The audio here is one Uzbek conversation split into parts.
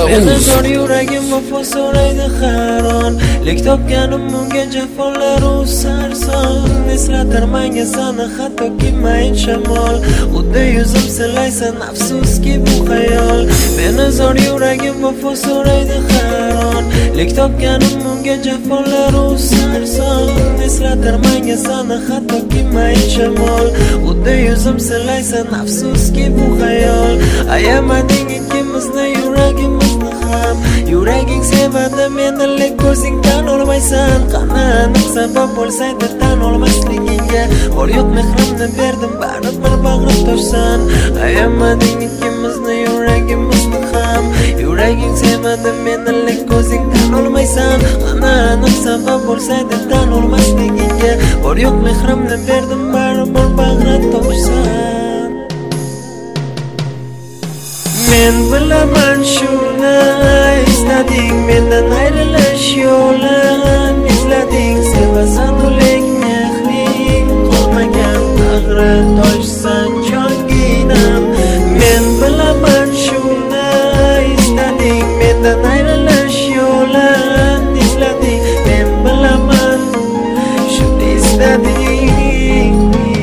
Menazor yuragim vafo so'raydi haron, lek topganim unga jafolaru sarson. Eslatar menga sani hattoki mayin shamol, xuddi yuzim silaysan afsuski bu xayol. Menazor yuragim vafo so'raydi haron, lek topganim unga jafolaru sarson. Eslatar menga sani hattoki mayin shamol, xuddi yuzim silaysan afsuski bu xayol. Ayamading ikkimizni yuragimizni ham, yuraging sevadi meni lek ko'zingdan olmaysan. Qanaqa sabab bo'lsaydi tan olmasligingga, bor yo'q mehrimni berdim baribir bag'rim toshsan. Ayamading ikkimizni yuragimizni ham, yuraging sevadi meni lek ko'zingdan olmaysan. Qanaqa sabab bo'lsaydi tan olmasligingga, bor yo'q mehrimni berdim baribir bag'rim toshsan. Men bilaman shuni istading, mendan ayrilish yo'lin izlading. Sevasan lek mehring qolmagan bag'ri toshsan jonginam. Men bilaman shuni istading, mendan ayrilish yo'lin izlading. Men bilaman shuni istading.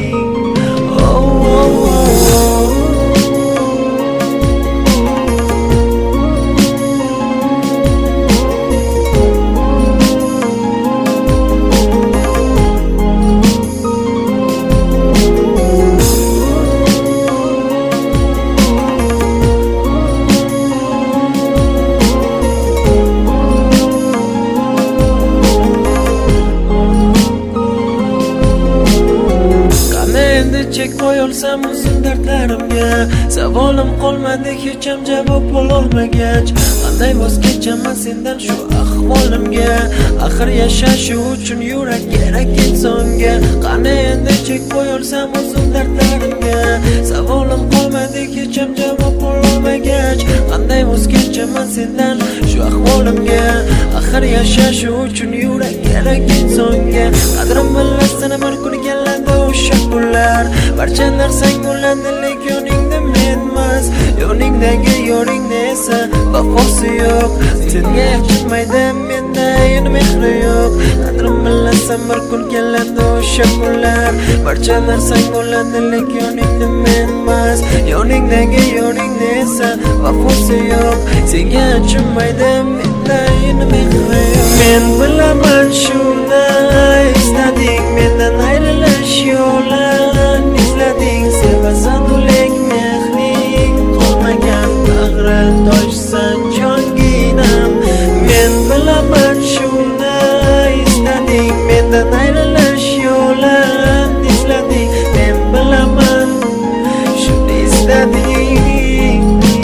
Chek qo'yolsam uzun dardlarimga, savolim qolmadi hech ham javob ololmagach. Qanday voz kechaman sendan shu ahvolimga, axir yashash uchun yurak kerak insonga. Qani endi chek qo'yolsam uzun dardlarimga, savolim qolmadi hech ham javob ololmagach. Qanday voz kechaman sendan shu ahvolimga, axir yashash uchun yurak kerak insonga. Qadrim bilmasdan bir kun keladi o'sha kunlar, barcha narsang bo'ladi lek yoningda menmas. Yoningdagi yoringda esa vafosi yo'q, senga yoqmaydi menda yana mehri yo'q. Qadrim bilasan bir kun keladi o'sha kunlar, barcha narsang bo'ladi lek yoningda menmas. Yoningdagi yoringda esa vafosi yo'q, senga yoqmaydi menda yana mehri yo'q. Men bilaman shuni istading, mendan ayrilish yo'lin izlading. Sevasan lek mehring qolmagan bag'ri toshsan jonginam. Men bilaman shuni istading, mendan ayrilish yo'lin izlading. Men bilaman shuni istading.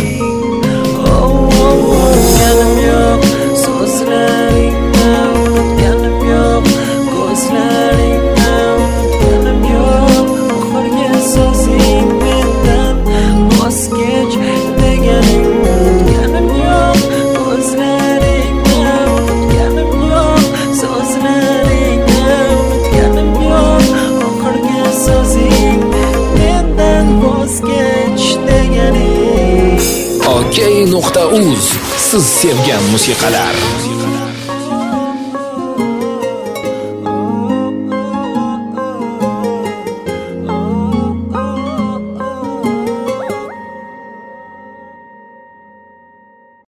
Unutganim yo'q so'zlaringni, unutganim yo'q ko'zlaringni, unutganim yo'q oxirgi so'zing mendan voz kech deganing. Unutganim yo'q ko'zlaringni, unutganim yo'q so'zlaringni, unutganim yo'q oxirgi so'zing mendan voz kech deganing. OK.uz siz sevgan musiqalar.